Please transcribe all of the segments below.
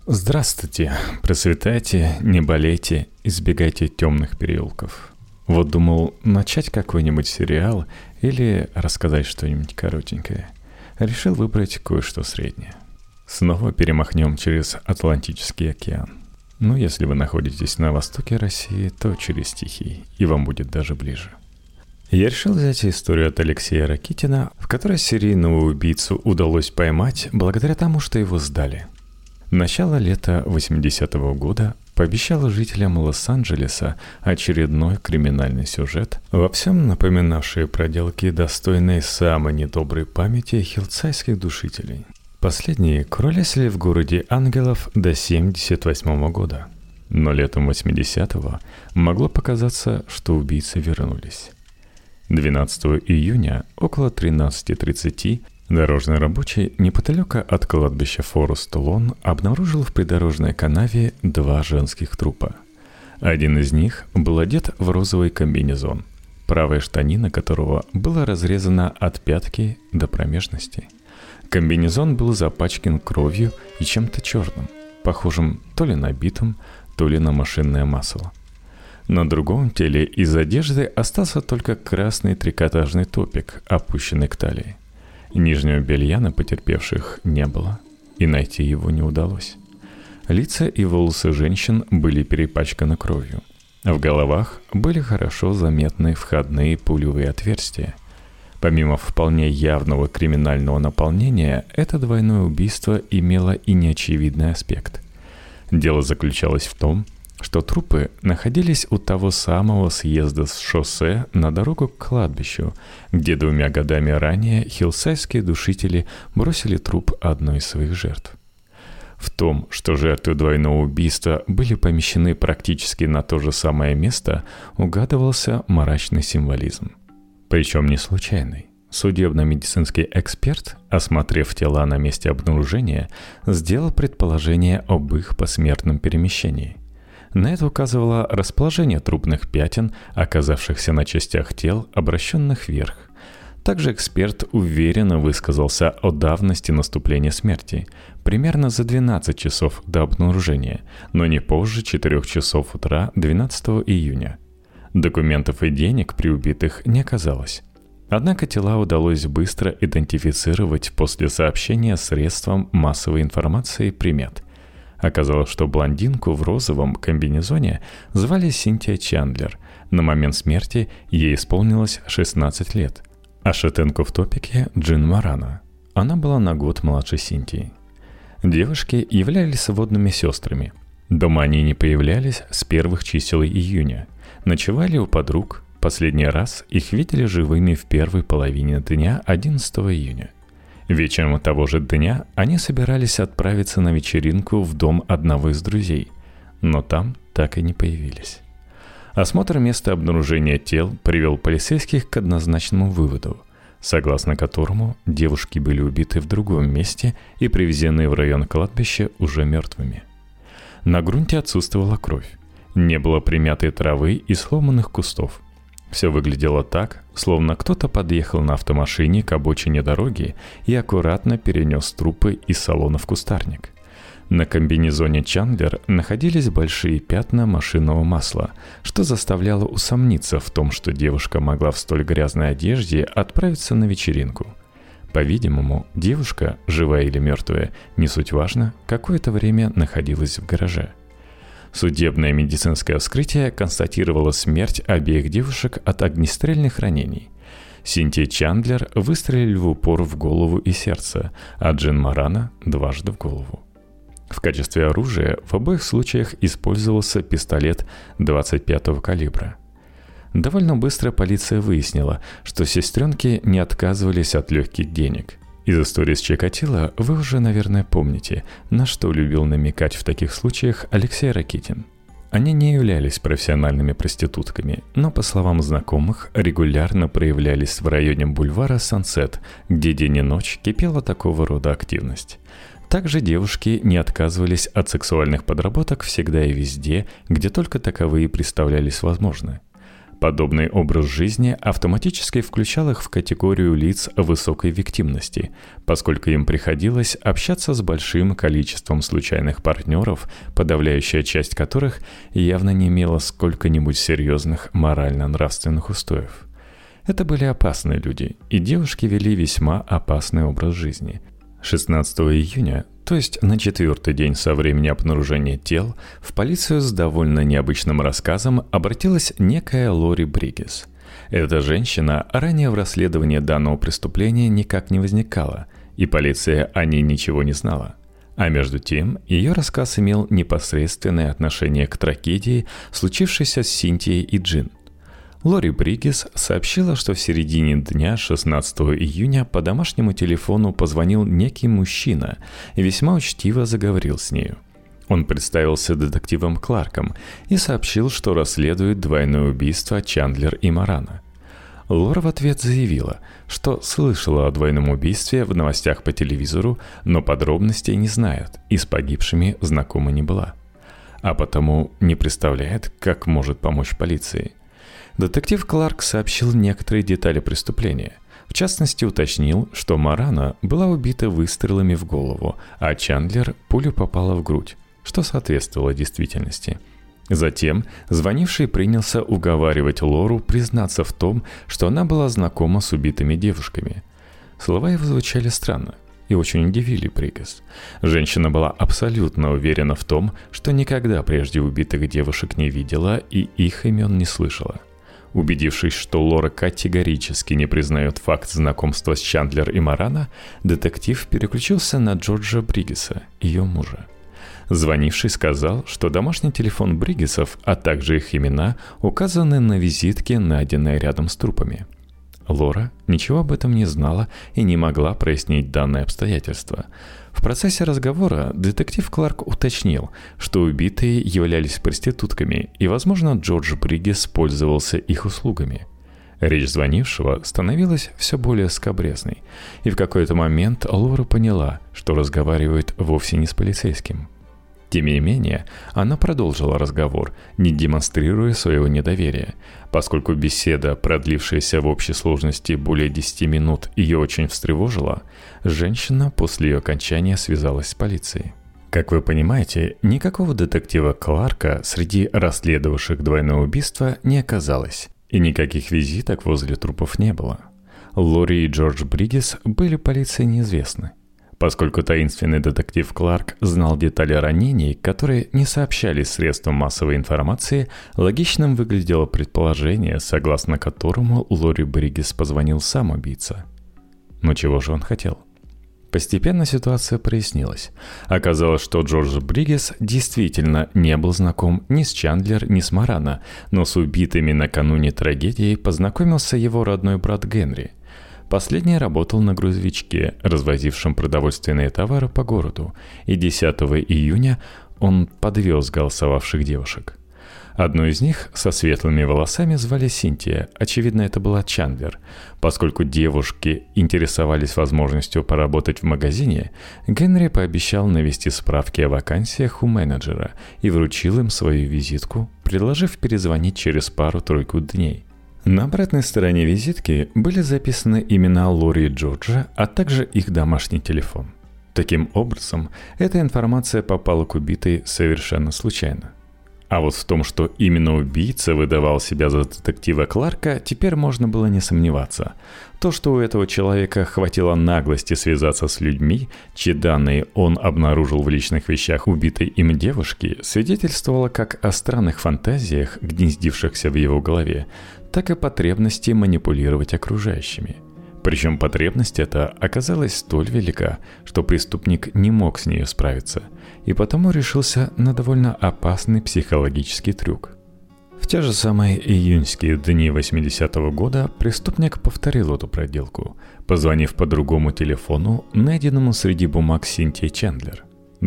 Здравствуйте, процветайте, не болейте, избегайте темных переулков. Вот думал начать какой-нибудь сериал или рассказать что-нибудь коротенькое. Решил выбрать кое-что среднее. Снова перемахнем через Атлантический океан. Но если вы находитесь на востоке России, то через Тихий, и вам будет даже ближе. Я решил взять историю от Алексея Ракитина, в которой серийного убийцу удалось поймать благодаря тому, что его сдали. Начало лета 80-го года пообещало жителям Лос-Анджелеса очередной криминальный сюжет, во всем напоминавший проделки, достойной самой недоброй памяти хиллсайдских душителей. Последние куролесили в городе Ангелов до 78-го года. Но летом 80-го могло показаться, что убийцы вернулись. 12 июня около 13:30 дорожный рабочий неподалеку от кладбища Форест-Лон обнаружил в придорожной канаве два женских трупа. Один из них был одет в розовый комбинезон, правая штанина которого была разрезана от пятки до промежности. Комбинезон был запачкан кровью и чем-то черным, похожим то ли на битум, то ли на машинное масло. На другом теле из одежды остался только красный трикотажный топик, опущенный к талии. Нижнего белья на потерпевших не было, и найти его не удалось. Лица и волосы женщин были перепачканы кровью. В головах были хорошо заметны входные пулевые отверстия. Помимо вполне явного криминального наполнения, это двойное убийство имело и неочевидный аспект. Дело заключалось в том, что трупы находились у того самого съезда с шоссе на дорогу к кладбищу, где 2 годами ранее хиллсайдские душители бросили труп одной из своих жертв. В том, что жертвы двойного убийства были помещены практически на то же самое место, угадывался мрачный символизм. Причем не случайный. Судебно-медицинский эксперт, осмотрев тела на месте обнаружения, сделал предположение об их посмертном перемещении. На это указывало расположение трупных пятен, оказавшихся на частях тел, обращенных вверх. Также эксперт уверенно высказался о давности наступления смерти, примерно за 12 часов до обнаружения, но не позже 4 часов утра 12 июня. Документов и денег при убитых не оказалось. Однако тела удалось быстро идентифицировать после сообщения средствам массовой информации примет. Оказалось, что блондинку в розовом комбинезоне звали Синтия Чандлер. На момент смерти ей исполнилось 16 лет. А шатенку в топике Джин Морано. Она была на год младше Синтии. Девушки являлись сводными сестрами. Дома они не появлялись с первых чисел июня. Ночевали у подруг. Последний раз их видели живыми в первой половине дня 11 июня. Вечером того же дня они собирались отправиться на вечеринку в дом одного из друзей, но там так и не появились. Осмотр места обнаружения тел привел полицейских к однозначному выводу, согласно которому девушки были убиты в другом месте и привезены в район кладбища уже мертвыми. На грунте отсутствовала кровь, не было примятой травы и сломанных кустов. Все выглядело так, словно кто-то подъехал на автомашине к обочине дороги и аккуратно перенес трупы из салона в кустарник. На комбинезоне Чандлер находились большие пятна машинного масла, что заставляло усомниться в том, что девушка могла в столь грязной одежде отправиться на вечеринку. По-видимому, девушка, живая или мертвая, не суть важно, какое-то время находилась в гараже. Судебное медицинское вскрытие констатировало смерть обеих девушек от огнестрельных ранений. Синтии Чандлер выстрелили в упор в голову и сердце, а Джин Морано дважды в голову. В качестве оружия в обоих случаях использовался пистолет 25-го калибра. Довольно быстро полиция выяснила, что сестренки не отказывались от легких денег. Из истории с Чикатило вы уже, наверное, помните, на что любил намекать в таких случаях Алексей Ракитин. Они не являлись профессиональными проститутками, но, по словам знакомых, регулярно проявлялись в районе бульвара Сансет, где день и ночь кипела такого рода активность. Также девушки не отказывались от сексуальных подработок всегда и везде, где только таковые представлялись возможны. Подобный образ жизни автоматически включал их в категорию лиц высокой виктимности, поскольку им приходилось общаться с большим количеством случайных партнеров, подавляющая часть которых явно не имела сколько-нибудь серьезных морально-нравственных устоев. Это были опасные люди, и девушки вели весьма опасный образ жизни. 16 июня, то есть на 4-й день со времени обнаружения тел, в полицию с довольно необычным рассказом обратилась некая Лори Бриггес. Эта женщина ранее в расследовании данного преступления никак не возникала, и полиция о ней ничего не знала. А между тем, ее рассказ имел непосредственное отношение к трагедии, случившейся с Синтией и Джин. Лори Бриггес сообщила, что в середине дня 16 июня по домашнему телефону позвонил некий мужчина и весьма учтиво заговорил с нею. Он представился детективом Кларком и сообщил, что расследует двойное убийство Чандлер и Морана. Лора в ответ заявила, что слышала о двойном убийстве в новостях по телевизору, но подробностей не знает и с погибшими знакома не была. А потому не представляет, как может помочь полиции. Детектив Кларк сообщил некоторые детали преступления. В частности, уточнил, что Морана была убита выстрелами в голову, а Чандлер пулю попала в грудь, что соответствовало действительности. Затем звонивший принялся уговаривать Лору признаться в том, что она была знакома с убитыми девушками. Слова его звучали странно и очень удивили Бриггес. Женщина была абсолютно уверена в том, что никогда прежде убитых девушек не видела и их имен не слышала. Убедившись, что Лора категорически не признает факт знакомства с Чандлер и Морана, детектив переключился на Джорджа Бриггеса, ее мужа. Звонивший сказал, что домашний телефон Бриггесов, а также их имена, указаны на визитке, найденной рядом с трупами. Лора ничего об этом не знала и не могла прояснить данное обстоятельство. В процессе разговора детектив Кларк уточнил, что убитые являлись проститутками, и, возможно, Джордж Бриггес пользовался их услугами. Речь звонившего становилась все более скабрезной, и в какой-то момент Лора поняла, что разговаривает вовсе не с полицейским. Тем не менее, она продолжила разговор, не демонстрируя своего недоверия. Поскольку беседа, продлившаяся в общей сложности более 10 минут, ее очень встревожила, женщина после ее окончания связалась с полицией. Как вы понимаете, никакого детектива Кларка среди расследовавших двойное убийство не оказалось, и никаких визиток возле трупов не было. Лори и Джордж Бриггес были полиции неизвестны. Поскольку таинственный детектив Кларк знал детали ранений, которые не сообщались средствам массовой информации, логичным выглядело предположение, согласно которому Лори Бриггес позвонил сам убийца. Но чего же он хотел? Постепенно ситуация прояснилась. Оказалось, что Джордж Бриггес действительно не был знаком ни с Чандлер, ни с Морана, но с убитыми накануне трагедии познакомился его родной брат Генри. Последний работал на грузовичке, развозившем продовольственные товары по городу, и 10 июня он подвез голосовавших девушек. Одну из них со светлыми волосами звали Синтия, очевидно, это была Чандлер. Поскольку девушки интересовались возможностью поработать в магазине, Генри пообещал навести справки о вакансиях у менеджера и вручил им свою визитку, предложив перезвонить через пару-тройку дней. На обратной стороне визитки были записаны имена Лори и Джорджа, а также их домашний телефон. Таким образом, эта информация попала к убитой совершенно случайно. А вот в том, что именно убийца выдавал себя за детектива Кларка, теперь можно было не сомневаться. То, что у этого человека хватило наглости связаться с людьми, чьи данные он обнаружил в личных вещах убитой им девушки, свидетельствовало как о странных фантазиях, гнездившихся в его голове, так и потребности манипулировать окружающими. Причем потребность эта оказалась столь велика, что преступник не мог с нею справиться, и потому решился на довольно опасный психологический трюк. В те же самые июньские дни 80-го года преступник повторил эту проделку, позвонив по другому телефону, найденному среди бумаг Синтии Чандлер.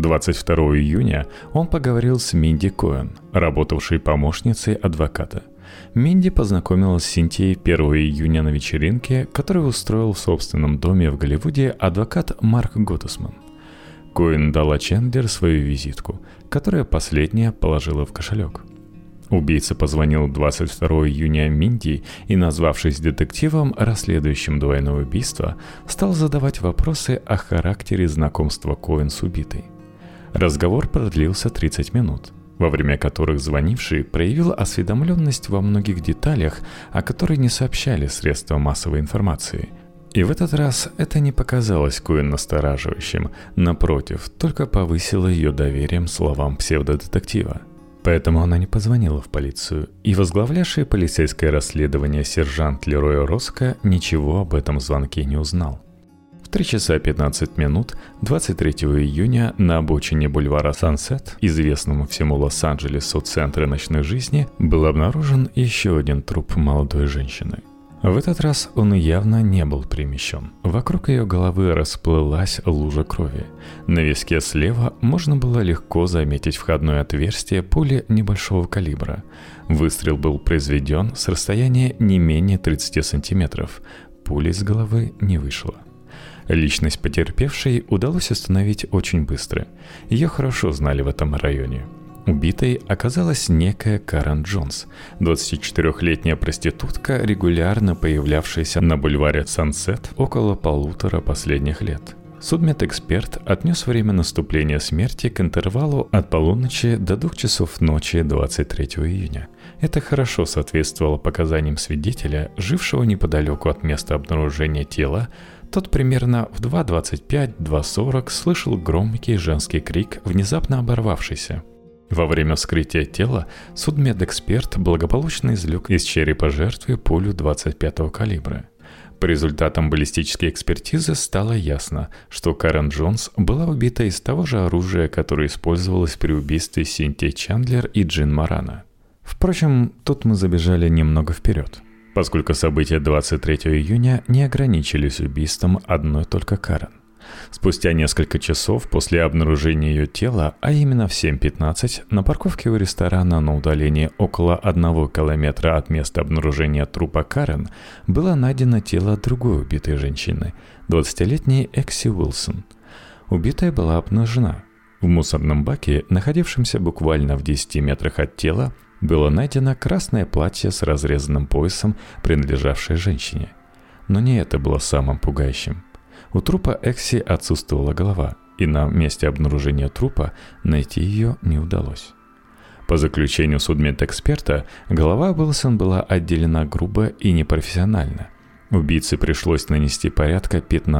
22 июня он поговорил с Минди Коэн, работавшей помощницей адвоката. Минди познакомилась с Синтией 1 июня на вечеринке, которую устроил в собственном доме в Голливуде адвокат Марк Готтесман. Коэн дала Чандлер свою визитку, которую последняя положила в кошелек. Убийца позвонил 22 июня Минди и, назвавшись детективом, расследующим двойное убийство, стал задавать вопросы о характере знакомства Коэн с убитой. Разговор продлился 30 минут, во время которых звонивший проявил осведомленность во многих деталях, о которых не сообщали средства массовой информации. И в этот раз это не показалось Коэн настораживающим, напротив, только повысило ее доверием словам псевдодетектива. Поэтому она не позвонила в полицию, и возглавлявший полицейское расследование сержант Лерой Роско ничего об этом звонке не узнал. В 3 часа 15 минут 23 июня на обочине бульвара Сансет, известному всему Лос-Анджелесу центре ночной жизни, был обнаружен еще один труп молодой женщины. В этот раз он явно не был перемещен. Вокруг ее головы расплылась лужа крови. На виске слева можно было легко заметить входное отверстие пули небольшого калибра. Выстрел был произведен с расстояния не менее 30 сантиметров. Пуля из головы не вышла. Личность потерпевшей удалось установить очень быстро. Ее хорошо знали в этом районе. Убитой оказалась некая Карен Джонс, 24-летняя проститутка, регулярно появлявшаяся на бульваре Сансет около 1,5 последних лет. Судмедэксперт отнес время наступления смерти к интервалу от полуночи до 2 часов ночи 23 июня. Это хорошо соответствовало показаниям свидетеля, жившего неподалеку от места обнаружения тела. Тот примерно в 2:25-2:40 слышал громкий женский крик, внезапно оборвавшийся. Во время вскрытия тела судмедэксперт благополучно извлек из черепа жертвы пулю 25-го калибра. По результатам баллистической экспертизы стало ясно, что Карен Джонс была убита из того же оружия, которое использовалось при убийстве Синтии Чандлер и Джин Морано. Впрочем, тут мы забежали немного вперед, поскольку события 23 июня не ограничились убийством одной только Карен. Спустя несколько часов после обнаружения ее тела, а именно в 7:15, на парковке у ресторана на удалении около 1 километра от места обнаружения трупа Карен было найдено тело другой убитой женщины, 20-летней Экси Уилсон. Убитая была обнажена. В мусорном баке, находившемся буквально в 10 метрах от тела, было найдено красное платье с разрезанным поясом, принадлежавшее женщине. Но не это было самым пугающим. У трупа Экси отсутствовала голова, и на месте обнаружения трупа найти ее не удалось. По заключению судмедэксперта, голова Уилсон была отделена грубо и непрофессионально. Убийце пришлось нанести порядка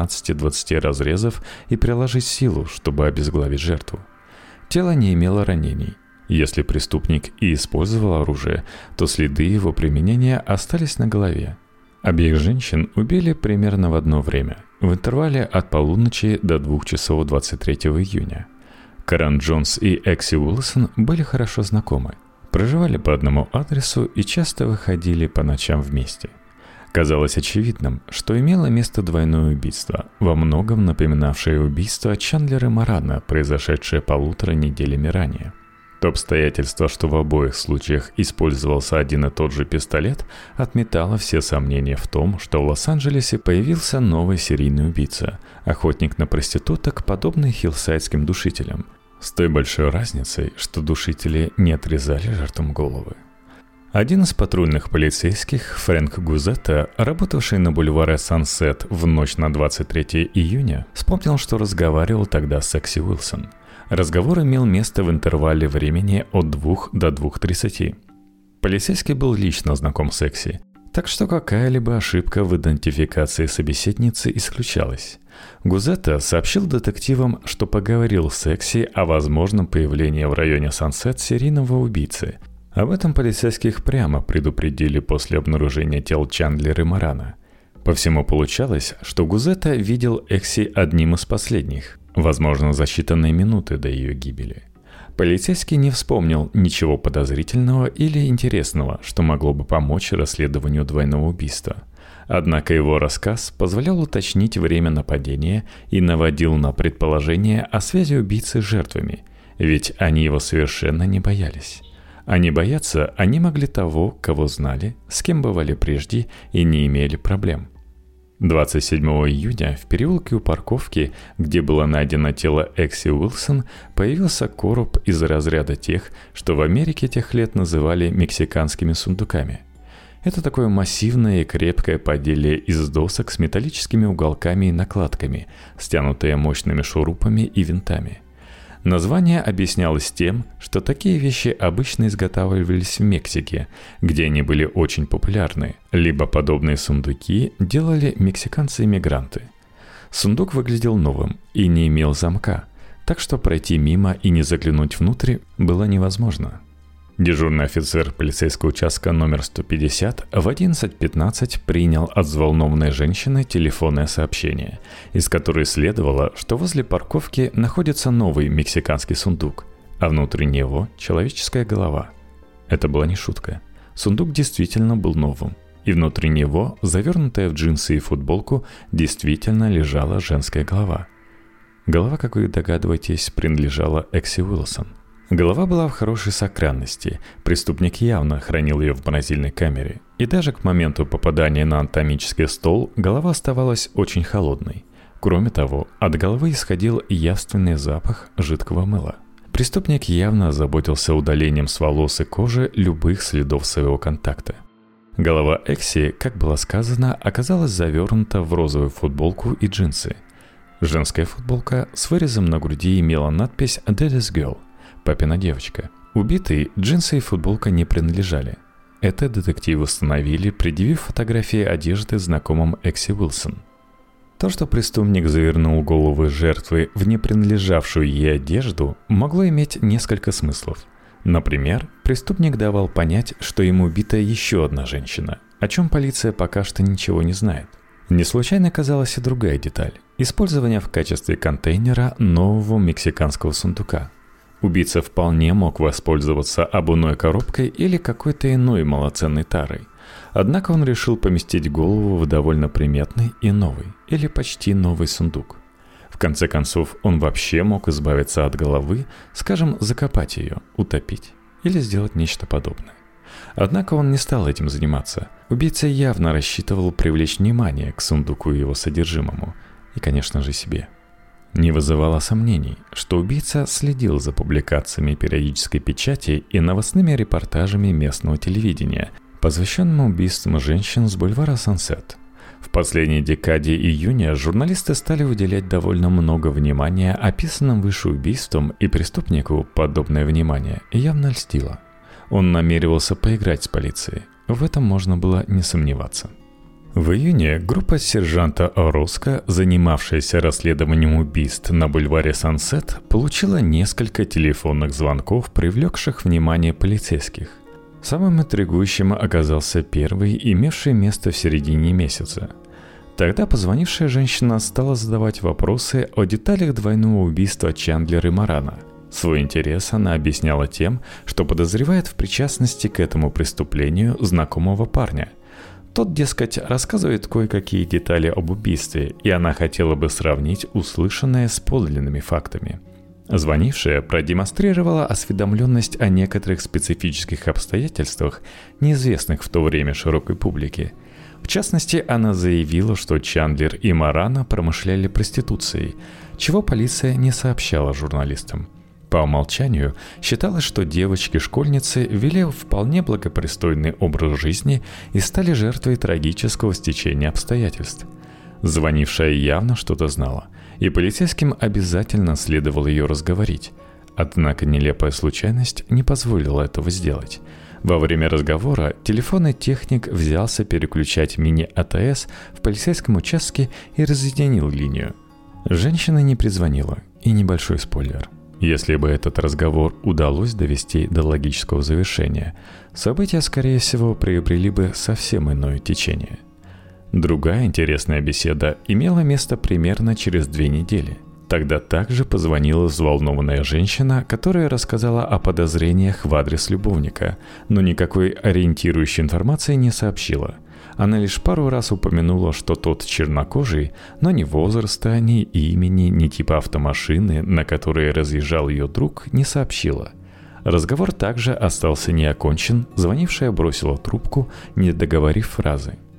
15-20 разрезов и приложить силу, чтобы обезглавить жертву. Тело не имело ранений. Если преступник и использовал оружие, то следы его применения остались на голове. Обеих женщин убили примерно в одно время, в интервале от полуночи до 2 часов 23 июня. Карен Джонс и Экси Уилсон были хорошо знакомы, проживали по одному адресу и часто выходили по ночам вместе. Казалось очевидным, что имело место двойное убийство, во многом напоминавшее убийство Чандлера и Морано, произошедшее 1,5 неделями ранее. То обстоятельство, что в обоих случаях использовался один и тот же пистолет, отметало все сомнения в том, что в Лос-Анджелесе появился новый серийный убийца, охотник на проституток, подобный хиллсайдским душителям, с той большой разницей, что душители не отрезали жертвам головы. Один из патрульных полицейских, Фрэнк Гузетта, работавший на бульваре Сансет в ночь на 23 июня, вспомнил, что разговаривал тогда с Экси Уилсон. Разговор имел место в интервале времени от 2 до 2:30. Полицейский был лично знаком с Экси, так что какая-либо ошибка в идентификации собеседницы исключалась. Гузетта сообщил детективам, что поговорил с Экси о возможном появлении в районе Сансет серийного убийцы. Об этом полицейских прямо предупредили после обнаружения тел Чандлера и Морано. По всему получалось, что Гузетта видел Экси одним из последних, возможно, за считанные минуты до ее гибели. Полицейский не вспомнил ничего подозрительного или интересного, что могло бы помочь расследованию двойного убийства. Однако его рассказ позволял уточнить время нападения и наводил на предположение о связи убийцы с жертвами, ведь они его совершенно не боялись. А не бояться они могли того, кого знали, с кем бывали прежде и не имели проблем. 27 июня в переулке у парковки, где было найдено тело Экси Уилсон, появился короб из разряда тех, что в Америке тех лет называли мексиканскими сундуками. Это такое массивное и крепкое поделие из досок с металлическими уголками и накладками, стянутые мощными шурупами и винтами. Название объяснялось тем, что такие вещи обычно изготавливались в Мексике, где они были очень популярны, либо подобные сундуки делали мексиканцы-иммигранты. Сундук выглядел новым и не имел замка, так что пройти мимо и не заглянуть внутрь было невозможно. Дежурный офицер полицейского участка номер 150 в 11:15 принял от взволнованной женщины телефонное сообщение, из которой следовало, что возле парковки находится новый мексиканский сундук, а внутри него человеческая голова. Это была не шутка. Сундук действительно был новым, и внутри него, завернутая в джинсы и футболку, действительно лежала женская голова. Голова, как вы догадываетесь, принадлежала Экси Уилсон. Голова была в хорошей сохранности, преступник явно хранил ее в морозильной камере, и даже к моменту попадания на анатомический стол голова оставалась очень холодной. Кроме того, от головы исходил явственный запах жидкого мыла. Преступник явно озаботился удалением с волос и кожи любых следов своего контакта. Голова Экси, как было сказано, оказалась завернута в розовую футболку и джинсы. Женская футболка с вырезом на груди имела надпись «Daddy's Girl» – «Папина девочка». Убитой джинсы и футболка не принадлежали. Это детективы установили, предъявив фотографии одежды знакомым Экси Уилсон. То, что преступник завернул голову жертвы в не принадлежавшую ей одежду, могло иметь несколько смыслов. Например, преступник давал понять, что ему убита еще одна женщина, о чем полиция пока что ничего не знает. Не случайно оказалась и другая деталь – использование в качестве контейнера нового мексиканского сундука. Убийца вполне мог воспользоваться обувной коробкой или какой-то иной малоценной тарой. Однако он решил поместить голову в довольно приметный и новый, или почти новый сундук. В конце концов, он вообще мог избавиться от головы, скажем, закопать ее, утопить или сделать нечто подобное. Однако он не стал этим заниматься. Убийца явно рассчитывал привлечь внимание к сундуку и его содержимому, и, конечно же, себе. Не вызывало сомнений, что убийца следил за публикациями периодической печати и новостными репортажами местного телевидения, посвященным убийствам женщин с бульвара Сансет. В последней декаде июня журналисты стали уделять довольно много внимания описанным выше убийствам, и преступнику подобное внимание явно льстило. Он намеревался поиграть с полицией, в этом можно было не сомневаться. В июне группа сержанта Ороско, занимавшаяся расследованием убийств на бульваре Сансет, получила несколько телефонных звонков, привлекших внимание полицейских. Самым интригующим оказался первый, имевший место в середине месяца. Тогда позвонившая женщина стала задавать вопросы о деталях двойного убийства Чандлера и Морана. Свой интерес она объясняла тем, что подозревает в причастности к этому преступлению знакомого парня. Тот, дескать, рассказывает кое-какие детали об убийстве, и она хотела бы сравнить услышанное с подлинными фактами. Звонившая продемонстрировала осведомленность о некоторых специфических обстоятельствах, неизвестных в то время широкой публике. В частности, она заявила, что Чандлер и Морано промышляли проституцией, чего полиция не сообщала журналистам. По умолчанию считалось, что девочки-школьницы вели вполне благопристойный образ жизни и стали жертвой трагического стечения обстоятельств. Звонившая явно что-то знала, и полицейским обязательно следовало ее разговорить. Однако нелепая случайность не позволила этого сделать. Во время разговора телефонный техник взялся переключать мини-АТС в полицейском участке и разъединил линию. Женщина не перезвонила, и небольшой спойлер. Если бы этот разговор удалось довести до логического завершения, события, скорее всего, приобрели бы совсем иное течение. Другая интересная беседа имела место примерно через 2 недели. Тогда также позвонила взволнованная женщина, которая рассказала о подозрениях в адрес любовника, но никакой ориентирующей информации не сообщила. Она лишь пару раз упомянула, что тот чернокожий, но ни возраста, ни имени, ни типа автомашины, на которой разъезжал ее друг, не сообщила. Разговор также остался неокончен, звонившая бросила трубку, не договорив фразы.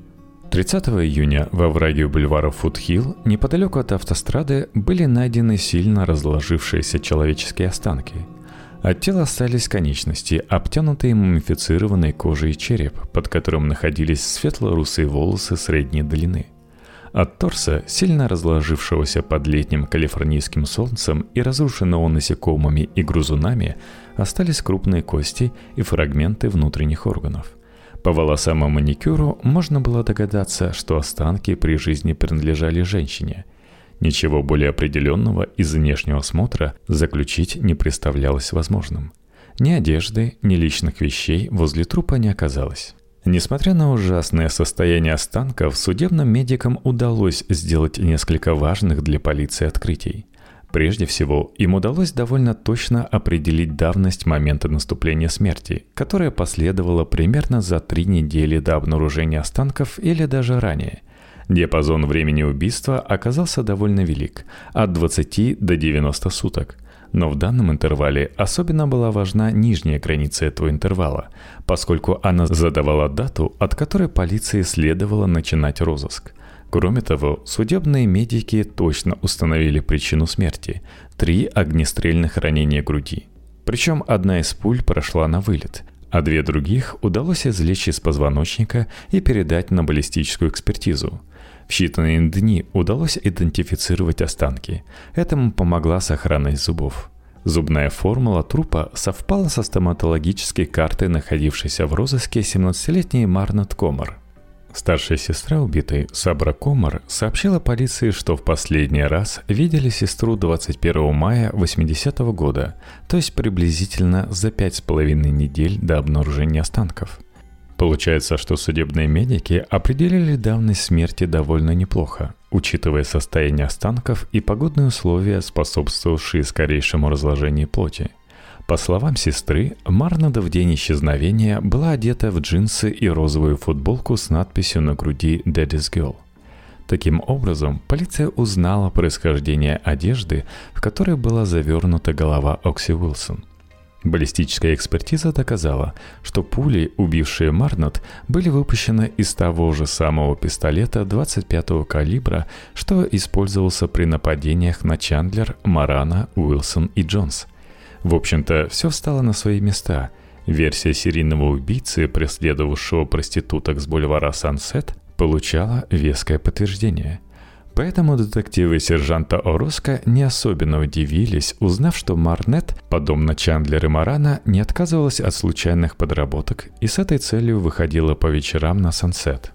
30 июня во овраге бульвара Фудхилл, неподалеку от автострады, были найдены сильно разложившиеся человеческие останки. От тела остались конечности, обтянутые мумифицированной кожей череп, под которым находились светло-русые волосы средней длины. От торса, сильно разложившегося под летним калифорнийским солнцем и разрушенного насекомыми и грызунами, остались крупные кости и фрагменты внутренних органов. По волосам и маникюру можно было догадаться, что останки при жизни принадлежали женщине. Ничего более определенного из внешнего осмотра заключить не представлялось возможным. Ни одежды, ни личных вещей возле трупа не оказалось. Несмотря на ужасное состояние останков, судебным медикам удалось сделать несколько важных для полиции открытий. Прежде всего, им удалось довольно точно определить давность момента наступления смерти, которая последовала примерно за 3 недели до обнаружения останков или даже ранее. Диапазон времени убийства оказался довольно велик – от 20 до 90 суток. Но в данном интервале особенно была важна нижняя граница этого интервала, поскольку она задавала дату, от которой полиции следовало начинать розыск. Кроме того, судебные медики точно установили причину смерти – 3 огнестрельных ранения груди. Причем одна из пуль прошла на вылет, а 2 других удалось извлечь из позвоночника и передать на баллистическую экспертизу. В считанные дни удалось идентифицировать останки. Этому помогла сохранность зубов. Зубная формула трупа совпала со стоматологической картой, находившейся в розыске 17-летней Марнет Комар. Старшая сестра убитой, Сабра Комар, сообщила полиции, что в последний раз видели сестру 21 мая 80-го года, то есть приблизительно за 5,5 недель до обнаружения останков. Получается, что судебные медики определили давность смерти довольно неплохо, учитывая состояние останков и погодные условия, способствовавшие скорейшему разложению плоти. По словам сестры, Марнет в день исчезновения была одета в джинсы и розовую футболку с надписью на груди «Daddy's Girl». Таким образом, полиция узнала происхождение одежды, в которой была завернута голова Окси Уилсон. Баллистическая экспертиза доказала, что пули, убившие Марнет, были выпущены из того же самого пистолета 25-го калибра, что использовался при нападениях на Чандлер, Морано, Уилсон и Джонс. В общем-то, все встало на свои места. Версия серийного убийцы, преследовавшего проституток с бульвара Сансет, получала веское подтверждение. Поэтому детективы сержанта Ороска не особенно удивились, узнав, что Марнет, подобно Чандлер и Морано, не отказывалась от случайных подработок и с этой целью выходила по вечерам на Сансет.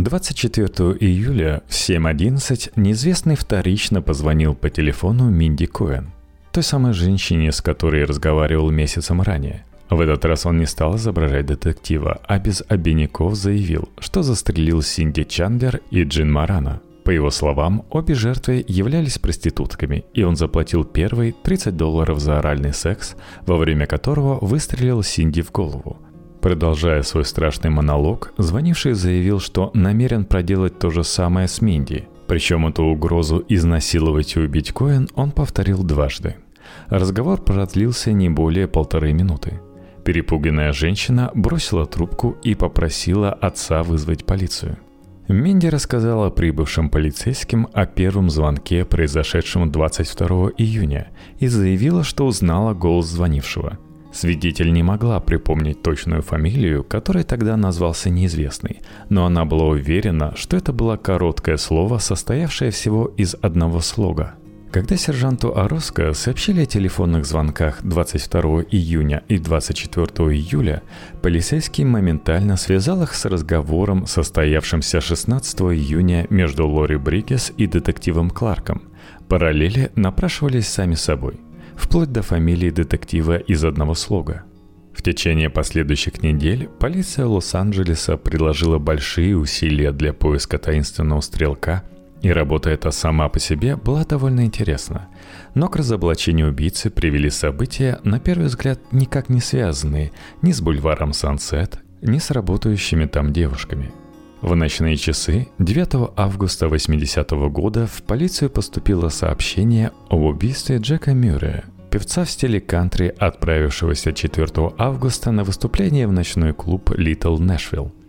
24 июля в 7:11 неизвестный вторично позвонил по телефону Минди Коэн, той самой женщине, с которой разговаривал месяцем ранее. В этот раз он не стал изображать детектива, а без обиняков заявил, что застрелил Синди Чандлер и Джин Морано. По его словам, обе жертвы являлись проститутками, и он заплатил первой $30 за оральный секс, во время которого выстрелил Синди в голову. Продолжая свой страшный монолог, звонивший заявил, что намерен проделать то же самое с Минди. Причем эту угрозу изнасиловать и убить Коэн он повторил дважды. Разговор продлился не более 1,5 минуты. Перепуганная женщина бросила трубку и попросила отца вызвать полицию. Минди рассказала прибывшим полицейским о первом звонке, произошедшем 22 июня, и заявила, что узнала голос звонившего. Свидетель не могла припомнить точную фамилию, которой тогда назвался неизвестный, но она была уверена, что это было короткое слово, состоявшее всего из одного слога. Когда сержанту Ороско сообщили о телефонных звонках 22 июня и 24 июля, полицейский моментально связал их с разговором, состоявшимся 16 июня между Лори Бригес и детективом Кларком. Параллели напрашивались сами собой, вплоть до фамилии детектива из одного слога. В течение последующих недель полиция Лос-Анджелеса приложила большие усилия для поиска таинственного стрелка, и работа эта сама по себе была довольно интересна. Но к разоблачению убийцы привели события, на первый взгляд, никак не связанные ни с бульваром Сансет, ни с работающими там девушками. В ночные часы 9 августа 80-го года в полицию поступило сообщение об убийстве Джека Мюррея, певца в стиле кантри, отправившегося 4 августа на выступление в ночной клуб «Литл Нэшвилл».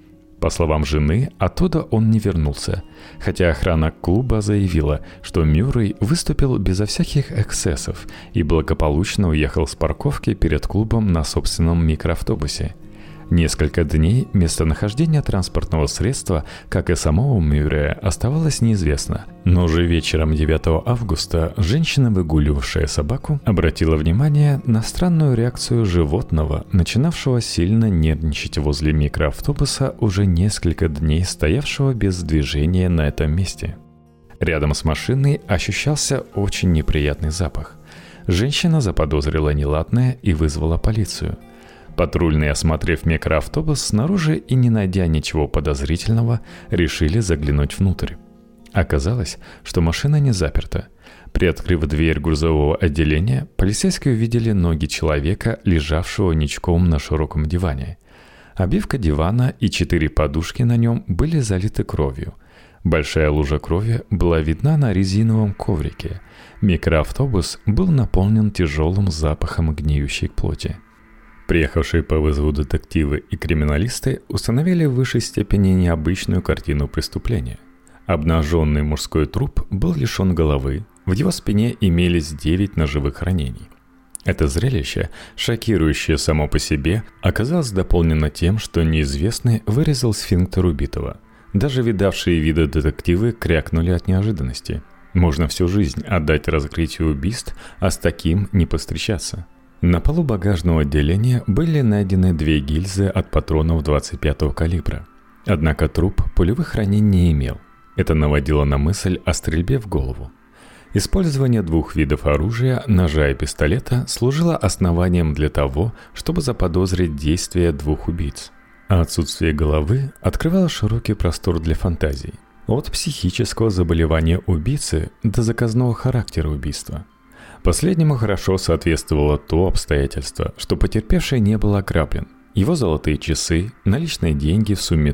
По словам жены, оттуда он не вернулся, хотя охрана клуба заявила, что Мюррей выступил безо всяких эксцессов и благополучно уехал с парковки перед клубом на собственном микроавтобусе. Несколько дней местонахождение транспортного средства, как и самого Мюррея, оставалось неизвестно. Но уже вечером 9 августа женщина, выгуливавшая собаку, обратила внимание на странную реакцию животного, начинавшего сильно нервничать возле микроавтобуса, уже несколько дней стоявшего без движения на этом месте. Рядом с машиной ощущался очень неприятный запах. Женщина заподозрила неладное и вызвала полицию. Патрульные, осмотрев микроавтобус снаружи и не найдя ничего подозрительного, решили заглянуть внутрь. Оказалось, что машина не заперта. Приоткрыв дверь грузового отделения, полицейские увидели ноги человека, лежавшего ничком на широком диване. Обивка дивана и 4 подушки на нем были залиты кровью. Большая лужа крови была видна на резиновом коврике. Микроавтобус был наполнен тяжелым запахом гниющей плоти. Приехавшие по вызову детективы и криминалисты установили в высшей степени необычную картину преступления. Обнаженный мужской труп был лишен головы, в его спине имелись 9 ножевых ранений. Это зрелище, шокирующее само по себе, оказалось дополнено тем, что неизвестный вырезал сфинктер убитого. Даже видавшие виды детективы крякнули от неожиданности. Можно всю жизнь отдать раскрытию убийств, а с таким не повстречаться. На полу багажного отделения были найдены 2 гильзы от патронов 25-го калибра. Однако труп пулевых ранений не имел. Это наводило на мысль о стрельбе в голову. Использование 2 видов оружия, ножа и пистолета, служило основанием для того, чтобы заподозрить действия 2 убийц. А отсутствие головы открывало широкий простор для фантазий. От психического заболевания убийцы до заказного характера убийства. Последнему хорошо соответствовало то обстоятельство, что потерпевший не был ограблен. Его золотые часы, наличные деньги в сумме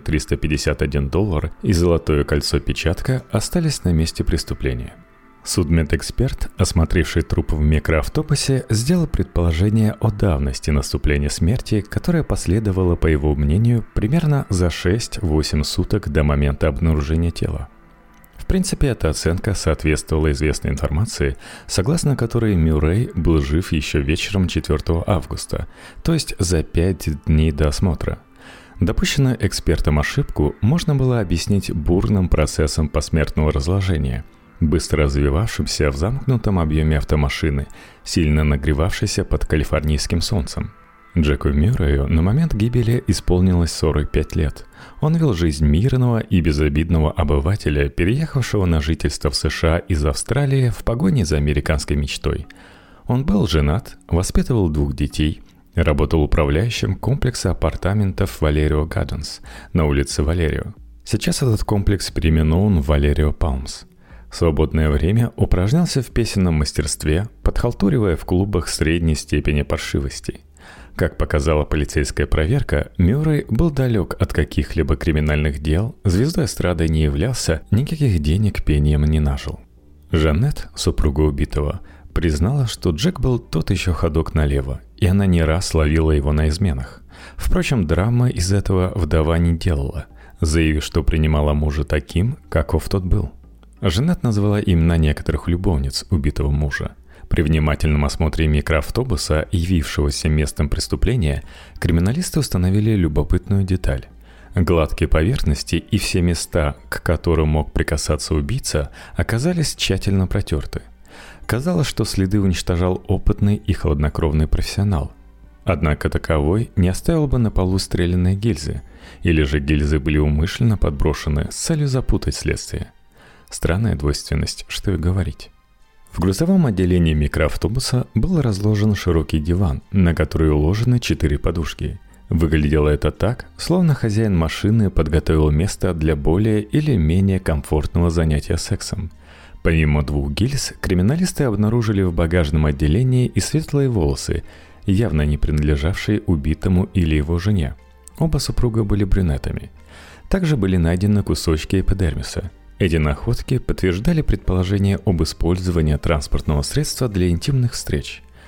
$351 и золотое кольцо-печатка остались на месте преступления. Судмедэксперт, осмотревший труп в микроавтобусе, сделал предположение о давности наступления смерти, которая последовала, по его мнению, примерно за 6-8 суток до момента обнаружения тела. В принципе, эта оценка соответствовала известной информации, согласно которой Мюррей был жив еще вечером 4 августа, то есть за 5 дней до осмотра. Допущенную экспертом ошибку можно было объяснить бурным процессом посмертного разложения, быстро развивавшимся в замкнутом объеме автомашины, сильно нагревавшейся под калифорнийским солнцем. Джеку Мюррею на момент гибели исполнилось 45 лет. Он вел жизнь мирного и безобидного обывателя, переехавшего на жительство в США из Австралии в погоне за американской мечтой. Он был женат, воспитывал 2 детей, работал управляющим комплекса апартаментов Валерио Гарденс на улице Валерио. Сейчас этот комплекс переименован в Валерио Палмс. В свободное время упражнялся в песенном мастерстве, подхалтуривая в клубах средней степени паршивости. Как показала полицейская проверка, Мюррей был далек от каких-либо криминальных дел, звездой эстрады не являлся, никаких денег пением не нажил. Жанет, супруга убитого, признала, что Джек был тот еще ходок налево, и она не раз ловила его на изменах. Впрочем, драмы из этого вдова не делала, заявив, что принимала мужа таким, каков тот был. Жанет назвала имена некоторых любовниц убитого мужа. При внимательном осмотре микроавтобуса, явившегося местом преступления, криминалисты установили любопытную деталь. Гладкие поверхности и все места, к которым мог прикасаться убийца, оказались тщательно протерты. Казалось, что следы уничтожал опытный и хладнокровный профессионал. Однако таковой не оставил бы на полу стрелянные гильзы, или же гильзы были умышленно подброшены с целью запутать следствие. Странная двойственность, что и говорить. В грузовом отделении микроавтобуса был разложен широкий диван, на который уложены 4 подушки. Выглядело это так, словно хозяин машины подготовил место для более или менее комфортного занятия сексом. Помимо 2 гильз, криминалисты обнаружили в багажном отделении и светлые волосы, явно не принадлежавшие убитому или его жене. Оба супруга были брюнетами. Также были найдены кусочки эпидермиса. Эти находки подтверждали предположение об использовании транспортного средства для интимных встреч.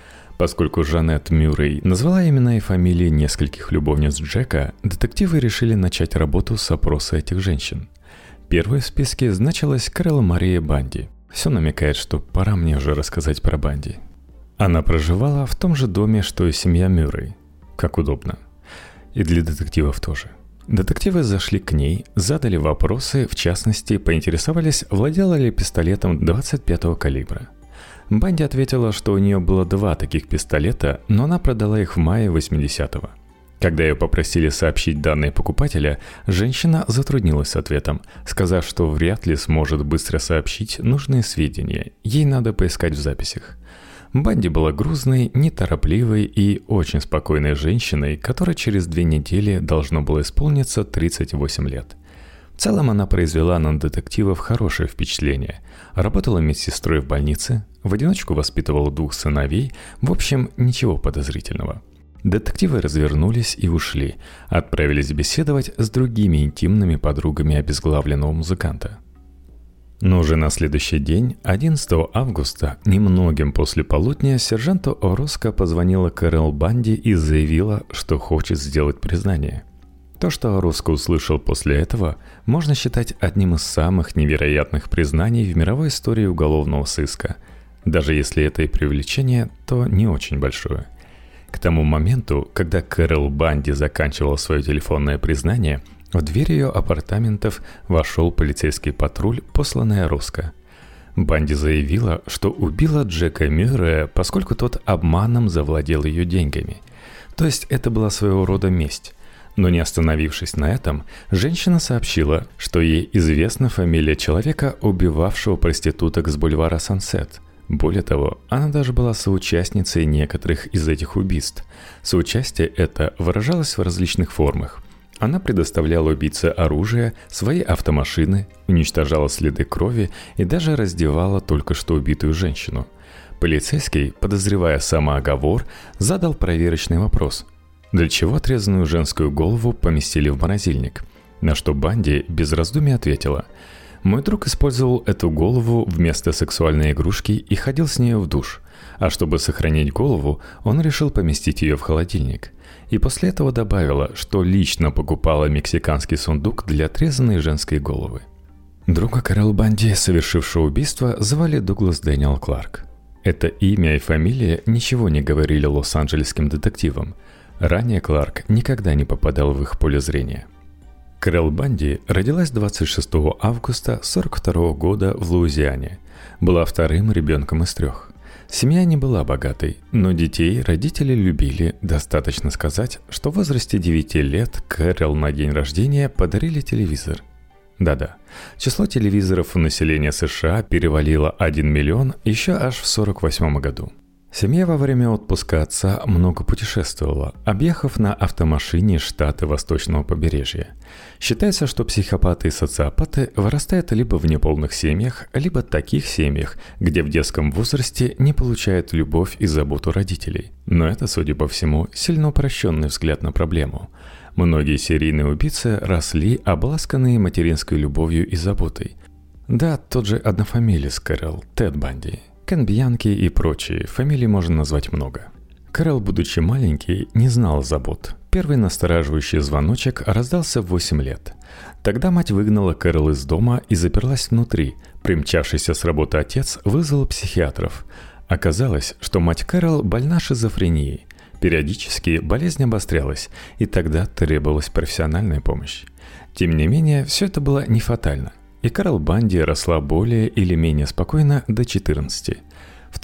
Поскольку Жанет Мюррей назвала имена и фамилии нескольких любовниц Джека, детективы решили начать работу с опроса этих женщин. Первой в списке значилась Кэрол Мария Банди. Все намекает, что пора мне уже рассказать про Банди. Она проживала в том же доме, что и семья Мюррей. Как удобно. И для детективов тоже. Детективы зашли к ней, задали вопросы, в частности, поинтересовались, владела ли пистолетом 25-го калибра. Банди ответила, что у нее было 2 таких пистолета, но она продала их в мае 80-го. Когда ее попросили сообщить данные покупателя, женщина затруднилась с ответом, сказав, что вряд ли сможет быстро сообщить нужные сведения, ей надо поискать в записях. Банди была грузной, неторопливой и очень спокойной женщиной, которой через 2 недели должно было исполниться 38 лет. В целом она произвела на детективов хорошее впечатление. Работала медсестрой в больнице, в одиночку воспитывала 2 сыновей, в общем, ничего подозрительного. Детективы развернулись и ушли, отправились беседовать с другими интимными подругами обезглавленного музыканта. Но уже на следующий день, 11 августа, немногим после полудня, сержанту Ороско позвонила Кэрол Банди и заявила, что хочет сделать признание. То, что Ороско услышал после этого, можно считать одним из самых невероятных признаний в мировой истории уголовного сыска. Даже если это и преувеличение, то не очень большое. К тому моменту, когда Кэрол Банди заканчивала свое телефонное признание, в дверь ее апартаментов вошел полицейский патруль, посланный Ороско. Банди заявила, что убила Джека Мюррея, поскольку тот обманом завладел ее деньгами. То есть это была своего рода месть. Но не остановившись на этом, женщина сообщила, что ей известна фамилия человека, убивавшего проституток с бульвара Сансет. Более того, она даже была соучастницей некоторых из этих убийств. Соучастие это выражалось в различных формах. Она предоставляла убийце оружие, свои автомашины, уничтожала следы крови и даже раздевала только что убитую женщину. Полицейский, подозревая самооговор, задал проверочный вопрос: для чего отрезанную женскую голову поместили в морозильник? На что Банди без раздумий ответила: «Мой друг использовал эту голову вместо сексуальной игрушки и ходил с нею в душ. А чтобы сохранить голову, он решил поместить ее в холодильник». И после этого добавила, что лично покупала мексиканский сундук для отрезанной женской головы. Друга Кэрол Банди, совершившего убийство, звали Дуглас Дэниел Кларк. Это имя и фамилия ничего не говорили лос-анджелесским детективам. Ранее Кларк никогда не попадал в их поле зрения. Кэрол Банди родилась 26 августа 1942 года в Луизиане. Была 2-м ребенком из 3. Семья не была богатой, но детей родители любили, достаточно сказать, что в возрасте 9 лет Кэрол на день рождения подарили телевизор. Да-да, число телевизоров у населения США перевалило 1 миллион еще аж в 1948 году. Семья во время отпуска отца много путешествовала, объехав на автомашине штаты восточного побережья. Считается, что психопаты и социопаты вырастают либо в неполных семьях, либо в таких семьях, где в детском возрасте не получают любовь и заботу родителей. Но это, судя по всему, сильно упрощенный взгляд на проблему. Многие серийные убийцы росли, обласканные материнской любовью и заботой. Да, тот же однофамилец Кэрол, Тед Банди. Кен Бьянки и прочие, фамилий можно назвать много. Кэрол, будучи маленький, не знал забот. Первый настораживающий звоночек раздался в 8 лет. Тогда мать выгнала Кэрол из дома и заперлась внутри. Примчавшийся с работы отец вызвал психиатров. Оказалось, что мать Кэрол больна шизофренией. Периодически болезнь обострялась, и тогда требовалась профессиональная помощь. Тем не менее, все это было не фатально. И Кэрол Банди росла более или менее спокойно до 14. В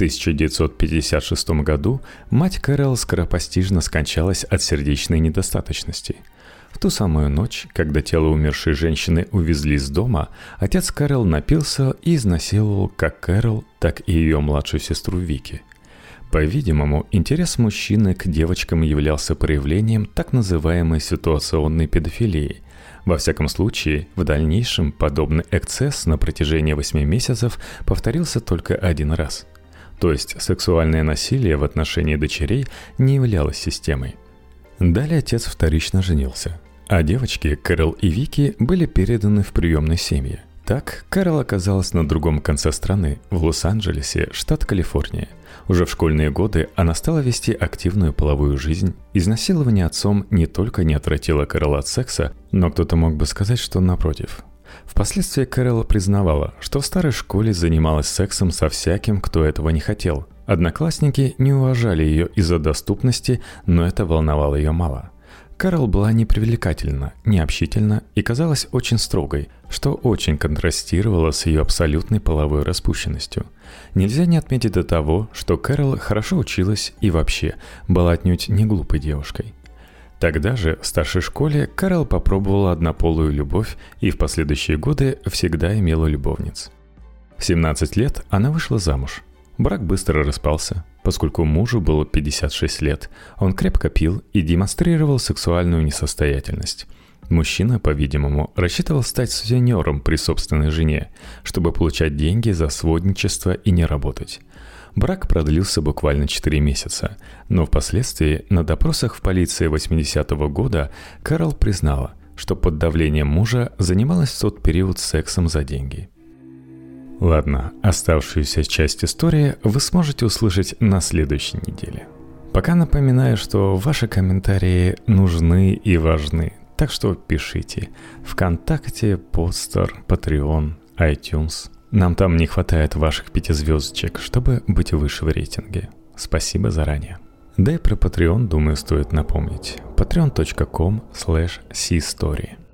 1956 году мать Кэрол скоропостижно скончалась от сердечной недостаточности. В ту самую ночь, когда тело умершей женщины увезли из дома, отец Кэрол напился и изнасиловал как Кэрол, так и ее младшую сестру Вики. По-видимому, интерес мужчины к девочкам являлся проявлением так называемой ситуационной педофилии. Во всяком случае, в дальнейшем подобный эксцесс на протяжении 8 месяцев повторился только 1 раз. То есть сексуальное насилие в отношении дочерей не являлось системой. Далее отец вторично женился, а девочки Кэрол и Вики были переданы в приемные семьи. Так, Кэрол оказалась на другом конце страны, в Лос-Анджелесе, штат Калифорния. Уже в школьные годы она стала вести активную половую жизнь. Изнасилование отцом не только не отвратило Кэрол от секса, но кто-то мог бы сказать, что напротив. Впоследствии Кэрол признавала, что в старой школе занималась сексом со всяким, кто этого не хотел. Одноклассники не уважали ее из-за доступности, но это волновало ее мало. Кэрол была непривлекательна, необщительна и казалась очень строгой, что очень контрастировало с ее абсолютной половой распущенностью. Нельзя не отметить до того, что Кэрол хорошо училась и вообще была отнюдь не глупой девушкой. Тогда же, в старшей школе, Кэрол попробовала однополую любовь и в последующие годы всегда имела любовниц. В 17 лет она вышла замуж. Брак быстро распался, поскольку мужу было 56 лет, он крепко пил и демонстрировал сексуальную несостоятельность. Мужчина, по-видимому, рассчитывал стать сутенером при собственной жене, чтобы получать деньги за сводничество и не работать. Брак продлился буквально 4 месяца, но впоследствии на допросах в полиции 80-го года Кэрол признала, что под давлением мужа занималась в тот период сексом за деньги. Ладно, оставшуюся часть истории вы сможете услышать на следующей неделе. Пока напоминаю, что ваши комментарии нужны и важны, так что пишите. ВКонтакте, Podster, Patreon, iTunes. Нам там не хватает ваших 5 звездочек, чтобы быть выше в рейтинге. Спасибо заранее. Да и про Patreon, думаю, стоит напомнить. patreon.com/cstory